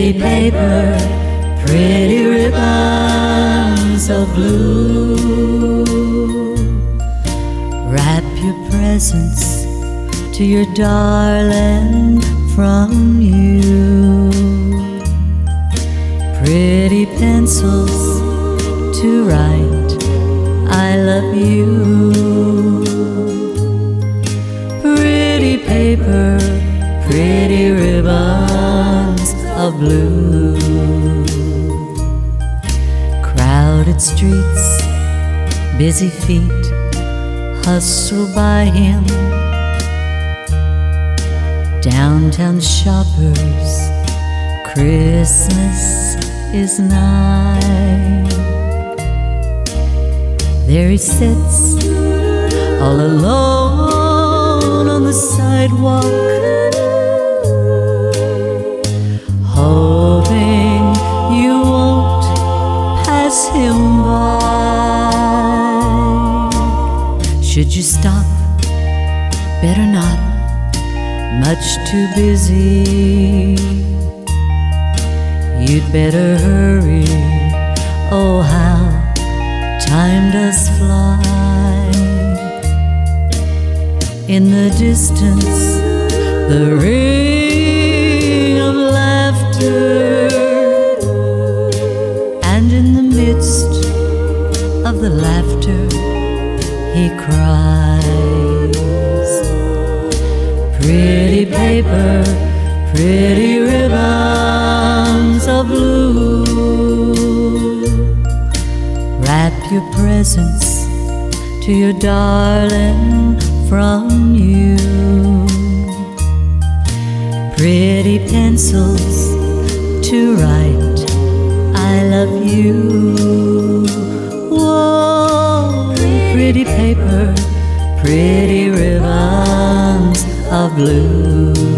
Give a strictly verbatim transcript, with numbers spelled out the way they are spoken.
Pretty paper, pretty ribbons of blue. Wrap your presents to your darling from you. Pretty pencils to write I love you. Pretty paper, pretty ribbons of blue. Crowded streets, busy feet hustle by him. Downtown shoppers, Christmas is nigh. There he sits, all alone on the sidewalk, hoping you won't pass him by. Should you stop? Better not, much too busy. You'd better hurry, oh how time does fly. In the distance, the ring of laughter, and in the midst of the laughter he cries. Pretty paper, pretty ribbons of blue. Wrap your presents to your darling from you. Pretty pencils to write I love you. Whoa, pretty paper, pretty ribbons of blue.